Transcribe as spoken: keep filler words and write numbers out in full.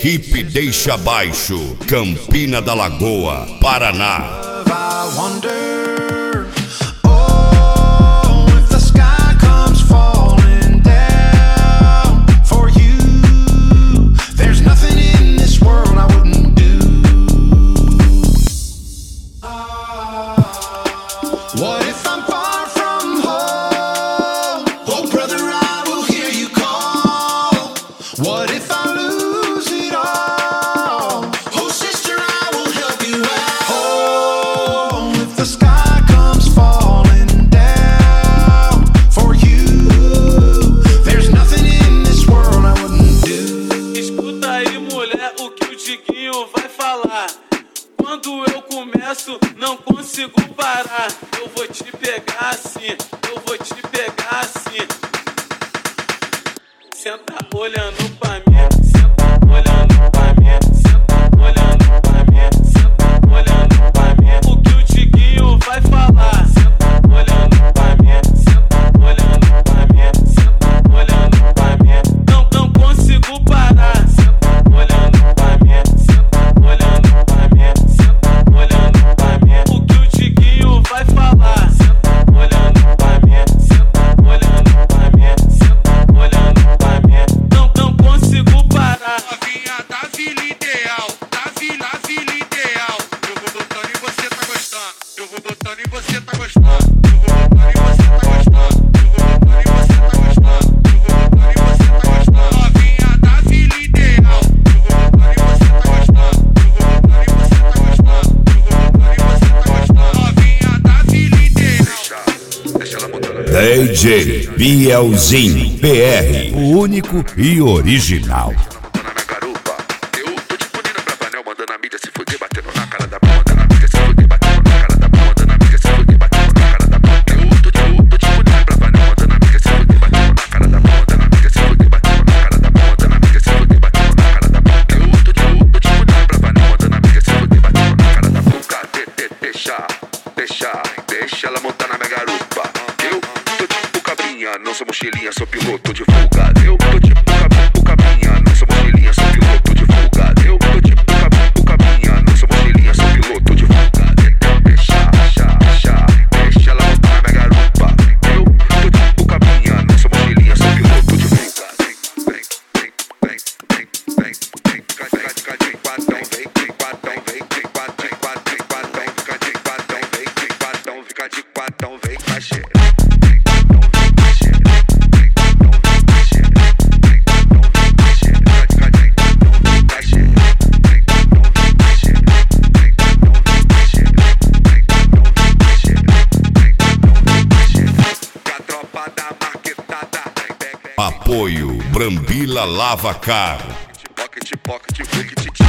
Equipe Deixa Baixo, Campina da Lagoa, Paraná. Quando eu começo, não consigo parar. Eu vou te pegar assim, eu vou te pegar assim. Senta olhando pra mim, senta olhando pra mim, senta olhando pra mim, senta olhando pra mim. O que o Tiquinho vai falar? Senta olhando pra mim, senta olhando pra mim, senta olhando pra mim. Não, não consigo parar. Senta olhando pra mim, senta olhando pra mim. Olhando pra mim, o que o Tiquinho vai falar? Senta olhando pra mim, senta olhando pra mim, senta olhando pra mim. Não, não consigo parar. Novinha da vila ideal, da vila, vila ideal. Eu vou botando e você tá gostando. Eu vou botando e você tá gostando. Eu vou botando e você tá gostando. Eu vou botando e você tá gostando. Eu vou botando e você tá gostando. Novinha da vila ideal. Eu vou botando e você tá gostando. Eu vou botando e você tá gostando. D J Bielzinho P R, o único e original. Deixa ela montar na minha garupa. Eu tô tipo cabrinha, não sou mochilinha, sou piloto de fuga. Eu tô tipo cabrinha, não sou mochilinha, sou piloto de fuga. Eu tô tipo cabrinha, não sou mochilinha, sou piloto de fuga. Deixa, deixa, deixa, deixa ela montar na minha garupa. Eu tô tipo cabrinha, não sou mochilinha, sou piloto de fuga. Vem, vem, vem, vem, vem, vem, vem, vem, quadrão, vem, vem, quadrão, vem, vem, quadrão, vem, quadrão, quadrão, fica de quadrão, vem, vem, quadrão, fica de quadrão, vem, cachê. Apoio Brambila Lava Car. Pocket, pocket, pocket,